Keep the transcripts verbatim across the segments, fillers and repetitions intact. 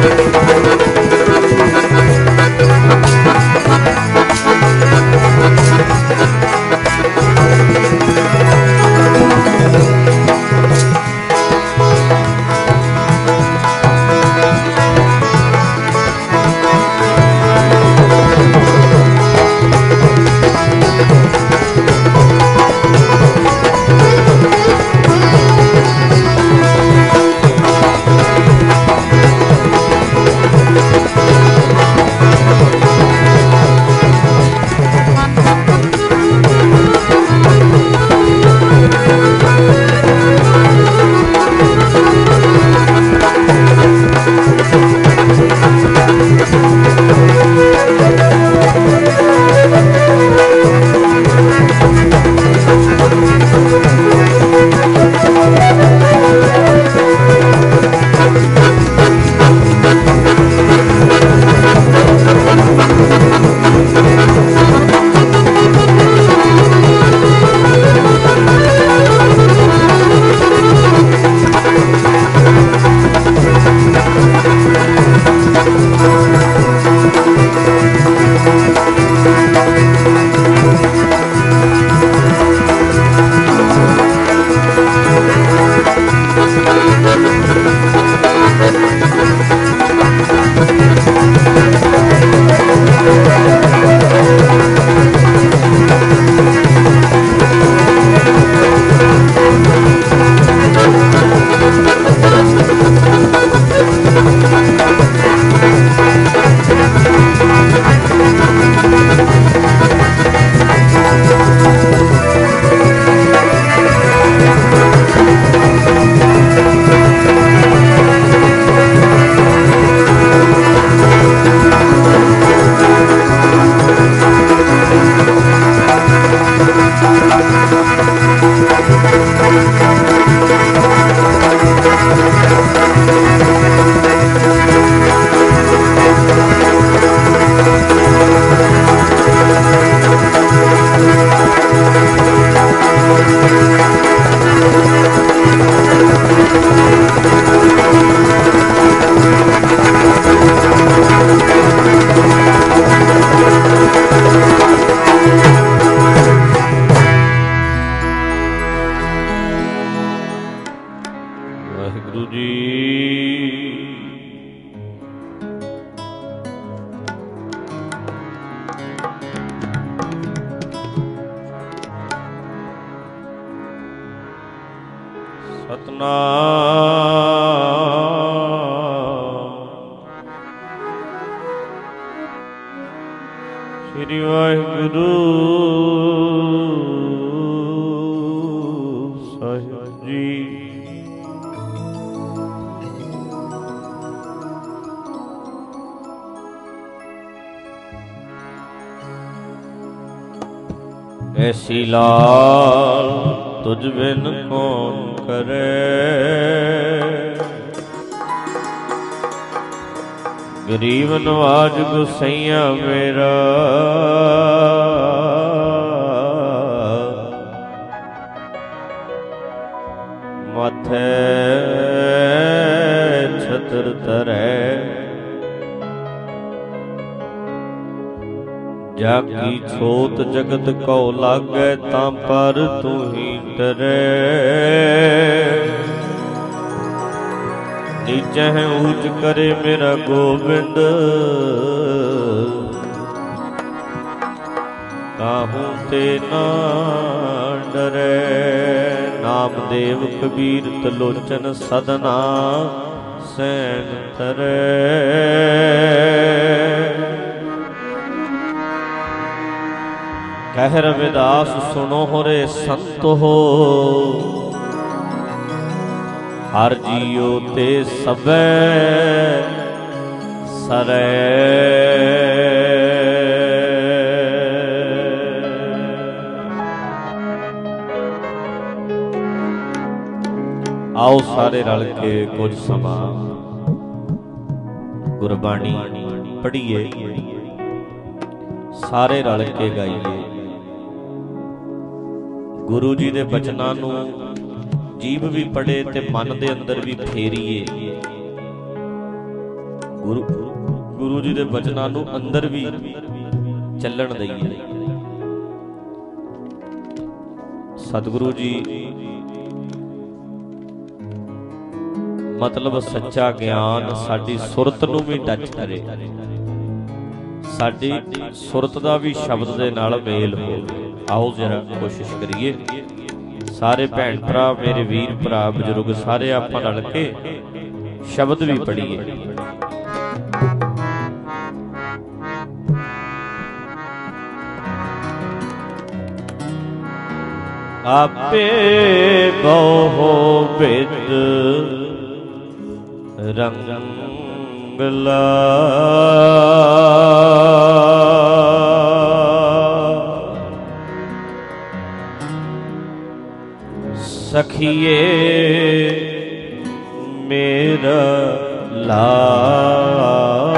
ਸ੍ਰੀ ਵਾਹਿਗੁਰੂ ਸਾਹਿਬ ਜੀ। ਐਸੀ ਲਾਲ ਤੁਝ ਬਿਨ ਕੌਣ ਕਰੇ, ਗਰੀਬ ਨਵਾਜ ਗੁਸਈਆ ਮੇਰਾ। ਮਾਥੇ ਛਤਰ ਧਰੈ, ਜਾਗੀ ਛੋਤ ਜਗਤ ਕਉ ਲਾਗੈ, ਤਾਂ ਪਰ ਤੂੰ ਹੀ ਡਰੈ। ਨੀਚਹਿ ਊਚ ਕਰੇ ਮੇਰਾ ਗੋਬਿੰਦ, ਕਾਹੂ ਤੇ ਨਾ ਡਰੈ। ਨਾਮਦੇਵ ਕਬੀਰ ਤਲੋਚਨ ਸਦਨਾ ਸੈਨ ਧਰੈ। ਕਹਿ ਰਵਿਦਾਸ ਸੁਣੋ ਹੋਰੇ ਸੰਤ ਹੋ, ਹਰ ਜੀਉ ਤੇ ਸਭੈ ਸਰੈ। ਆਓ ਸਾਰੇ ਰਲ ਕੇ ਕੁਝ ਸਮਾਂ ਗੁਰਬਾਣੀ ਪੜ੍ਹੀਏ, ਸਾਰੇ ਰਲ ਕੇ ਗਾਈਏ। ਗੁਰੂ ਜੀ ਦੇ ਬਚਨਾਂ ਨੂੰ ਜੀਭ ਵੀ ਪੜ੍ਹੇ ਤੇ ਮਨ ਦੇ ਅੰਦਰ ਵੀ ਫੇਰੀਏ। ਗੁਰੂ ਗੁਰੂ ਜੀ ਦੇ ਬਚਨਾਂ ਨੂੰ ਅੰਦਰ ਵੀ ਚੱਲਣ ਦਈਏ। ਸਤਿਗੁਰੂ ਜੀ ਮਤਲਬ ਸੱਚਾ ਗਿਆਨ ਸਾਡੀ ਸੁਰਤ ਨੂੰ ਵੀ ਟੱਚ ਕਰੇ, ਸਾਡੀ ਸੁਰਤ ਦਾ ਵੀ ਸ਼ਬਦ ਦੇ ਨਾਲ ਮੇਲ ਹੋਵੇ। ਆਓ ਜਰਾ ਕੋਸ਼ਿਸ਼ ਕਰੀਏ ਸਾਰੇ ਭੈਣ ਭਰਾ, ਮੇਰੇ ਵੀਰ ਭਰਾ, ਬਜ਼ੁਰਗ ਸਾਰੇ ਆਪਾਂ ਰਲ ਕੇ ਸ਼ਬਦ ਵੀ ਪੜ੍ਹੀਏ। ਆਪੇ ਬਹੁ ਬਿਦ ਰੰਗਲਾ ਸਖੀਏ ਮੇਰਾ ਲਾਲ।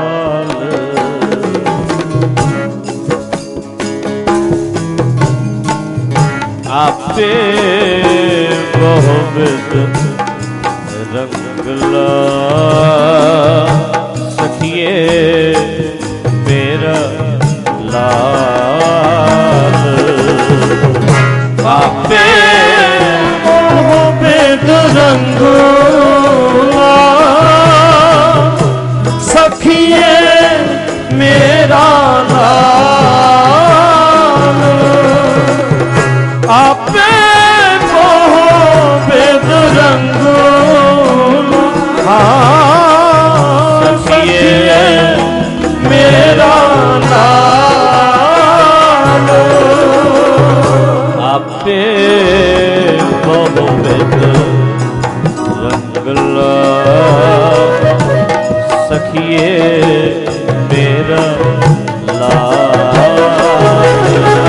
ਆਪੇ ਬਹੁ ਬਿਦ ਰੰਗਲਾ ਸਖੀਏ ਮੇਰਾ ਲਾਲ। ਆਪੇ ਬਹੁ ਬਿਦ ਰੰਗਲਾ ਸਖੀਏ ਮੇਰਾ ਲਾਲ। ਆਪੇ ਬਹੁ ਬਿਦ ਰੰਗਲਾ ਸਖੀਏ ਮੇਰਾ ਲਾਲ। ਆਪੇ ਬਹੁ ਬਿਦ ਰੰਗਲਾ ਸਖੀਏ ਮੇਰਾ ਲਾਲ।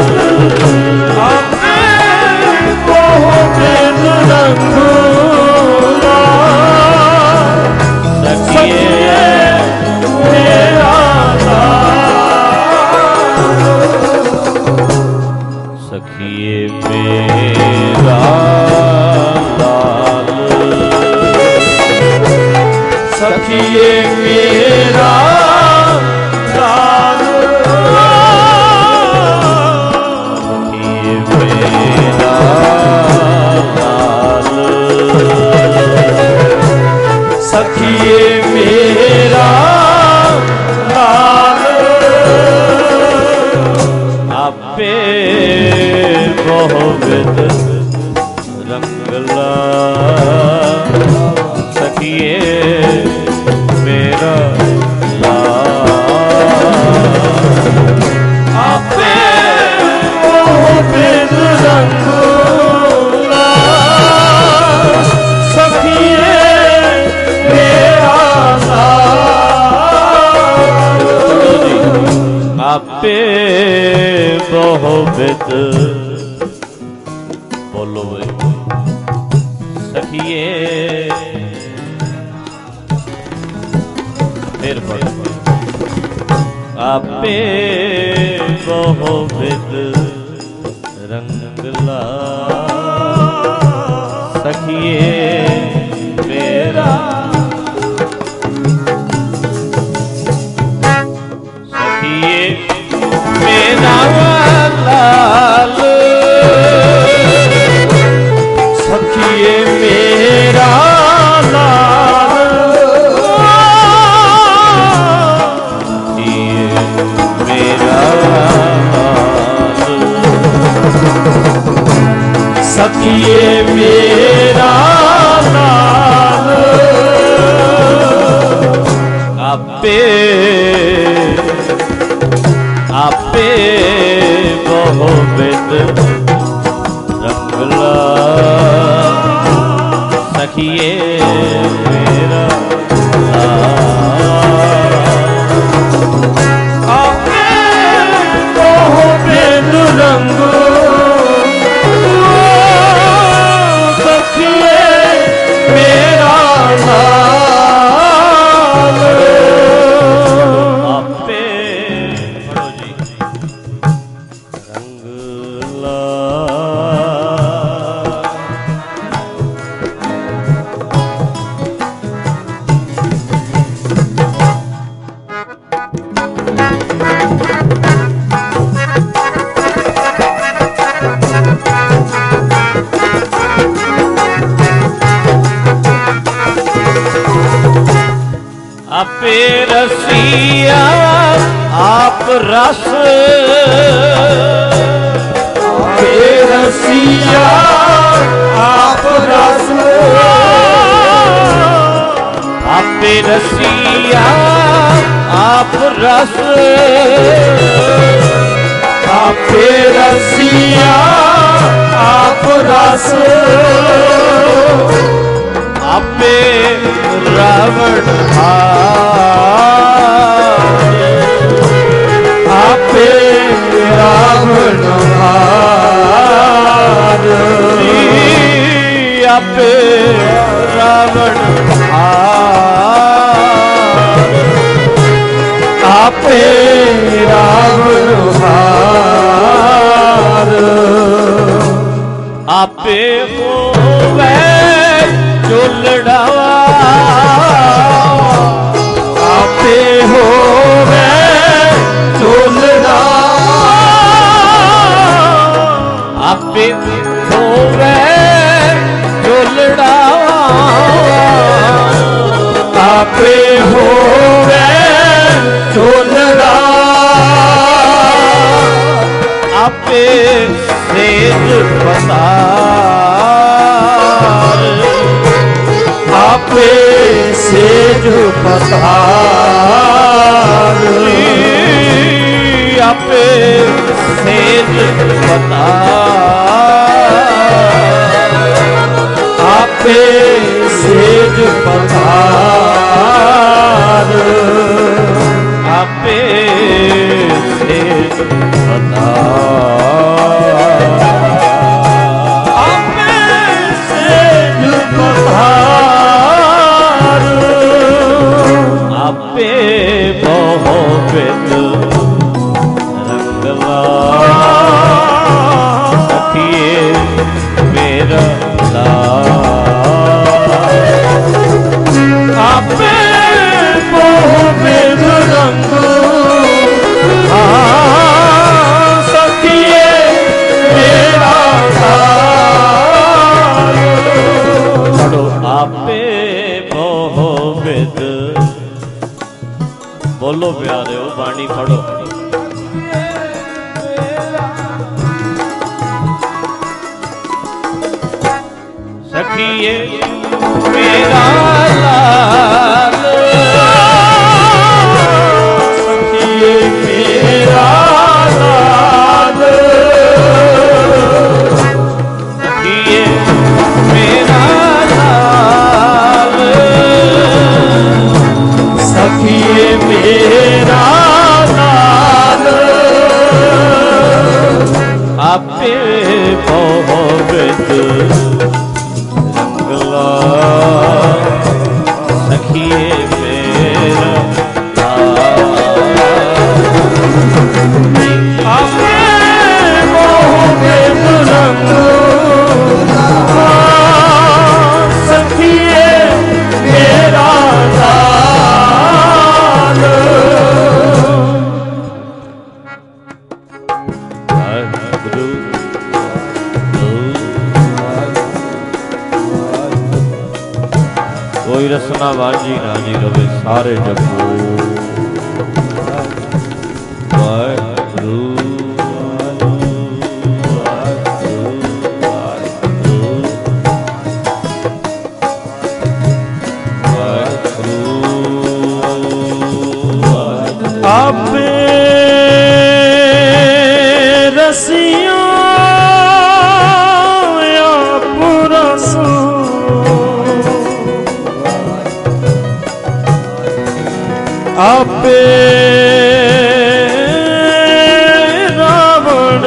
ਆਪੇ ਬਹੁ ਬਿਦ ਰੰਗਲਾ ਸਖੀਏ ਮੇਰਾ ਲਾਲ। ਸਖੀਏ ਮੇਰਾ ਲਾਲ। ਸਖੀਏ ਮੇਰਾ ਲਾਲ। ਸਖੀਏ ਮੇਰਾ ਲਾਲ। ਸਖੀਏ ਮੇਰਾ ਲਾਲ। ਆਪੇ ਬਹੁ ਬਿਦ ਰੰਗਲਾ ਸਖੀਏ ਮੇਰਾ ਲਾਲ। ਆਪੇ ਬਹੁ ਬਿਦ ਰੰਗਲਾ ਸਖੀਏ ਮੇਰਾ ਲਾਲ। ਆਪੇ ਬਹੁ ਬਿਦ ਬੋਲੋ ਵੇ ਸਖੀਏ ਫਿਰ ਬੋਲੋ। ਆਪੇ ਬਹੁ ਬਿਦ ਰੰਗਲਾ ਸਖੀਏ ਮੇਰਾ ਸਖੀਏ ਮੇਰਾ ਲਾਲ। ਸਖੀਏ ਮੇਰਾ ਲਾਲ। ਸਖੀਏ ਮੇਰਾ ਲਾਲ। ਸਖੀਏ ਮੇਰਾ ਲਾਲ। ਆਪੇ ਆਪੇ ਬਹੁ ਬਿਦ ਰੰਗਲਾ ਸਖੀਏ ਮੇਰਾ ਲਾਲ। ਆਪੇ ਬਹੁ ਬਿਦ ਰੰਗਲਾ ਸਖੀਏ ਮੇਰਾ ਲਾਲ। ਆਪੇ ਪੜੋ ਜੀ ਰੰਗਲਾ रसिया आप रस आपे रसिया आप रस आपे रसिया आप रस आपे रसिया आप रस आपे रावण हार आपे रावण हार आपे रावण हार आपे रावण हार आपे होवे चुलड़ावा आपे होवे चुलड़ा आपे होवे चुलड़ा आपे होवे चुलड़ा आपे सेज पतार आपे सेज पतार आपे सेज पतार आपे सेज पतार आपे सेज पतार आपे सेज पतार आपे बहुविध रंगला सखिए मेरा आपे बहुविध रंग सखिए मेरा पढ़ो आपे बहुविध बोलो प्यारे हो बाणी पढ़ो सखिए मेरा लाल सखिए मेरा लाल सखिए मेरा लाल सखिए मेरा लाल आपे बहुविध रंगला सखिए मेरा आपे बहुविध रंगला सखिए मेरा लाल गुरु कोई रसना वाजी राजी रवे सारे जगो वाहिगुरु आपे रसिया आप रस आपे रावण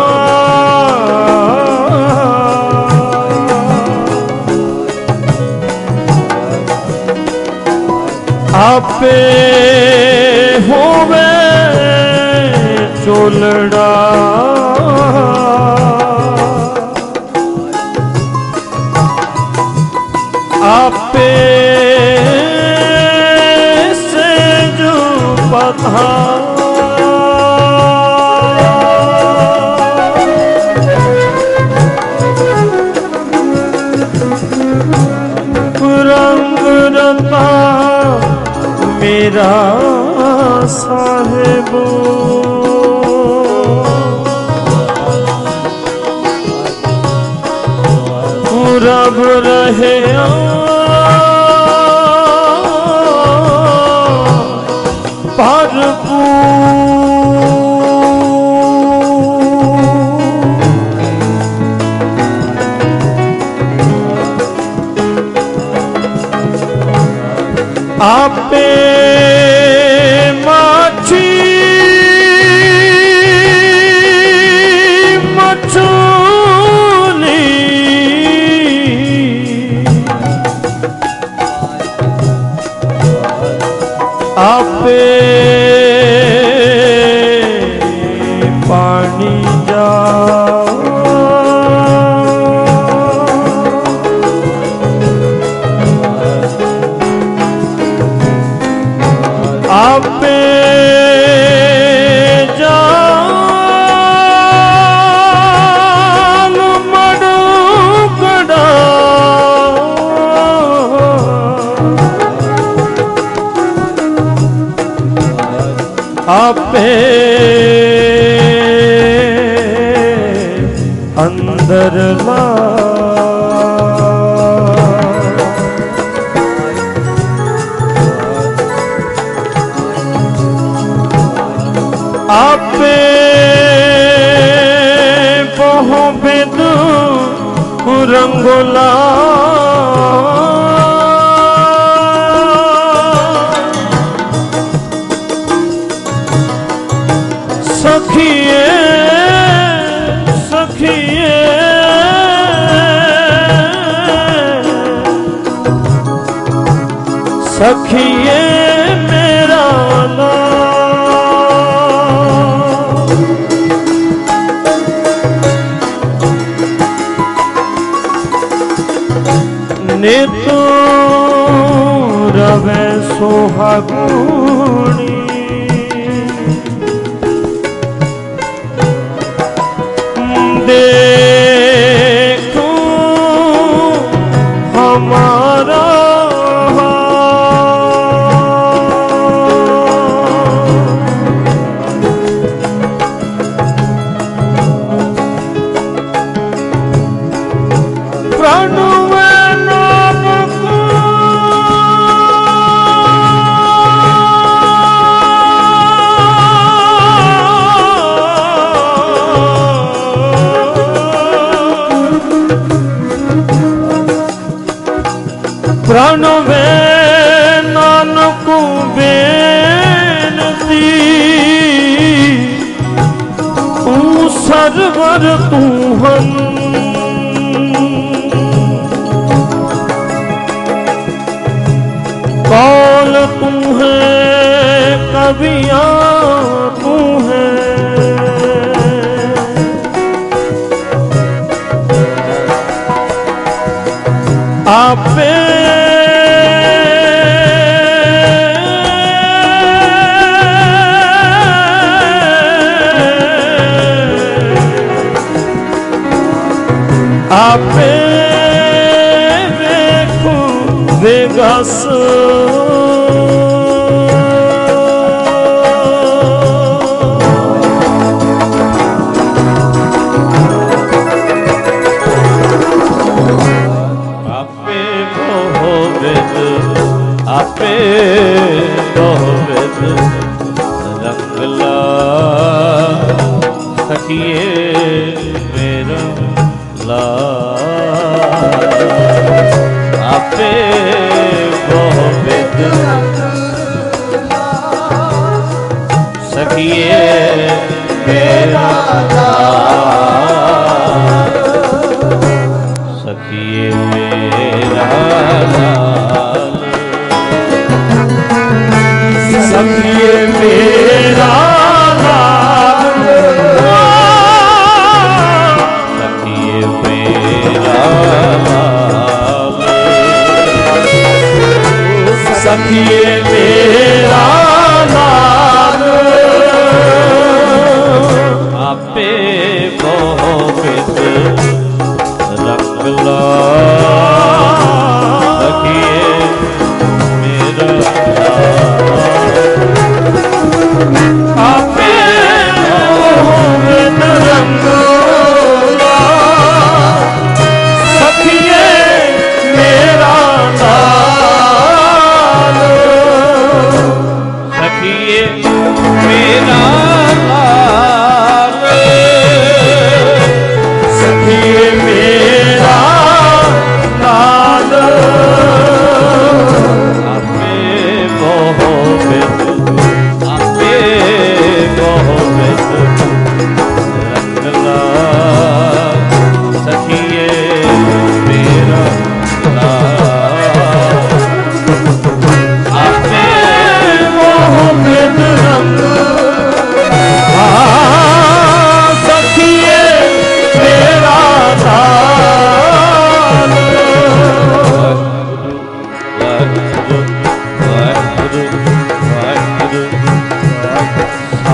आपे होवे चोलड़ा आपे से जो पता रंग रता मेरा साहेब रब रहे आपे माछी मछली आपे पानी जा आपे जान मड़ुकड़ा आपे अंदर ला आपे बहु बिदु रंगोला सखिए सखिए सखिए मेरा ने तो रवे सोहागुणी देखूं हमारा प्राण प्राण वे नानक बेनती तू सरवर तू हन कौल तू है कवियां तू है आपे आपे देखो वेगस आपे बहुविध आपे बहुविध रंगला सखिए मेरा आपे बहुविध सखिए मेरा सखिए मेरा सखिए मेरा सखिए मेरा लाल आपे बहुविध रंगला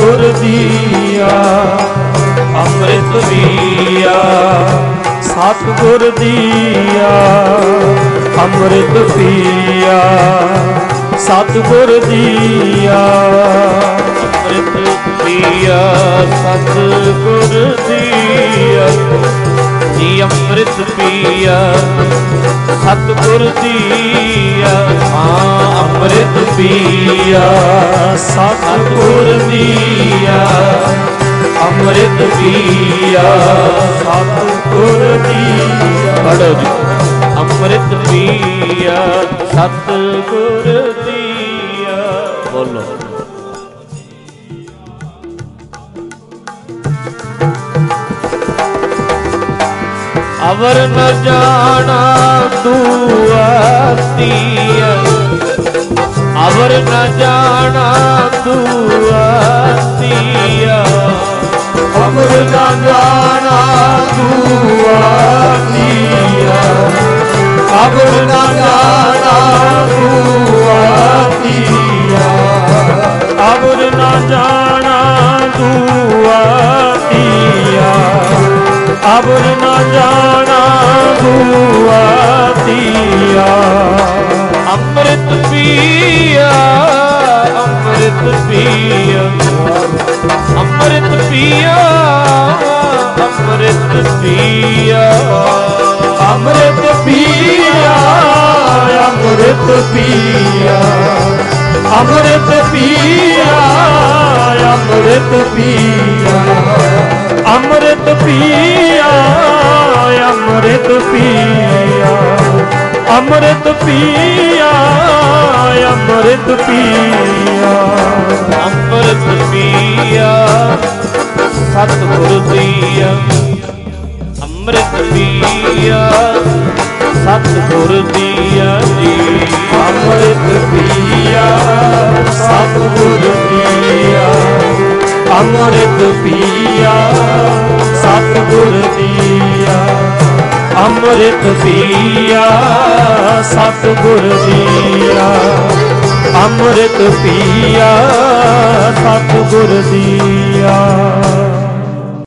ਸਤਿਗੁਰ ਦੀਆ ਅੰਮ੍ਰਿਤ ਪੀਆ ਸਤਿਗੁਰ ਦੀਆ ਅੰਮ੍ਰਿਤ ਪੀਆ ਸਤਿਗੁਰ ਦੀਆ ਅੰਮ੍ਰਿਤ ਪੀਆ ਸਤਿਗੁਰ ਦੀਆ ਜੀ ਅੰਮ੍ਰਿਤ ਪੀਆ ਸਤਿਗੁਰ ਦੀਆ ਹਾਂ ਅੰਮ੍ਰਿਤ ਪੀਆ ਸਤਿਗੁਰ ਦੀਆ ਅੰਮ੍ਰਿਤ ਪੀਆ ਸਤਿਗੁਰ ਦੀਆ ਪੜੋ ਜੀ ਅੰਮ੍ਰਿਤ ਪੀਆ ਸਤਿਗੁਰ ਦੀਆ ਬੋਲੋ ਅਵਰ ਨ ਜਾਣਾ ਦੁਆਤੀਆ ਅਵਰ ਨ ਜਾਣਾ ਦੁਆਤੀਆ ਅਵਰ ਨ ਜਾਣਾ ਦੁਆਤੀਆ ਅਵਰ ਨ ਜਾਣਾ ਦੁਆਤੀਆ ਅਵਰ ਨ ਜਾਣਾ ਦੁਆਤੀਆ ਅਵਰ ਨ ਜਾਣਾ ਦੁਆਤੀਆ ਅੰਮ੍ਰਿਤ ਪੀਆ ਅੰਮ੍ਰਿਤ ਪੀਆ ਅੰਮ੍ਰਿਤ ਪੀਆ ਅੰਮ੍ਰਿਤ ਪੀਆ ਅੰਮ੍ਰਿਤ ਪੀਆ ਅੰਮ੍ਰਿਤ ਪੀਆ ਅੰਮ੍ਰਿਤ ਪੀਆ ਅੰਮ੍ਰਿਤ ਪੀਆ ਅੰਮ੍ਰਿਤ ਪੀਆ ਅੰਮ੍ਰਿਤ ਪੀਆ ਅੰਮ੍ਰਿਤ ਪੀਆ ਅੰਮ੍ਰਿਤ ਪੀਆ ਅੰਮ੍ਰਿਤ ਪੀਆ ਸਤਿਗੁਰ ਦੀਆ ਅੰਮ੍ਰਿਤ ਪੀਆ ਸਤਿਗੁਰ ਦੀਆ ਜੀ ਅੰਮ੍ਰਿਤ ਪੀਆ ਸਤਿਗੁਰ ਦੀਆ ਅੰਮ੍ਰਿਤ ਪੀਆ ਸਤਿਗੁਰ ਦੀਆ ਅੰਮ੍ਰਿਤ ਪੀਆ ਸਤਿਗੁਰ ਦੀਆ ਅੰਮ੍ਰਿਤ ਪੀਆ ਸਤਿਗੁਰ ਦੀਆ।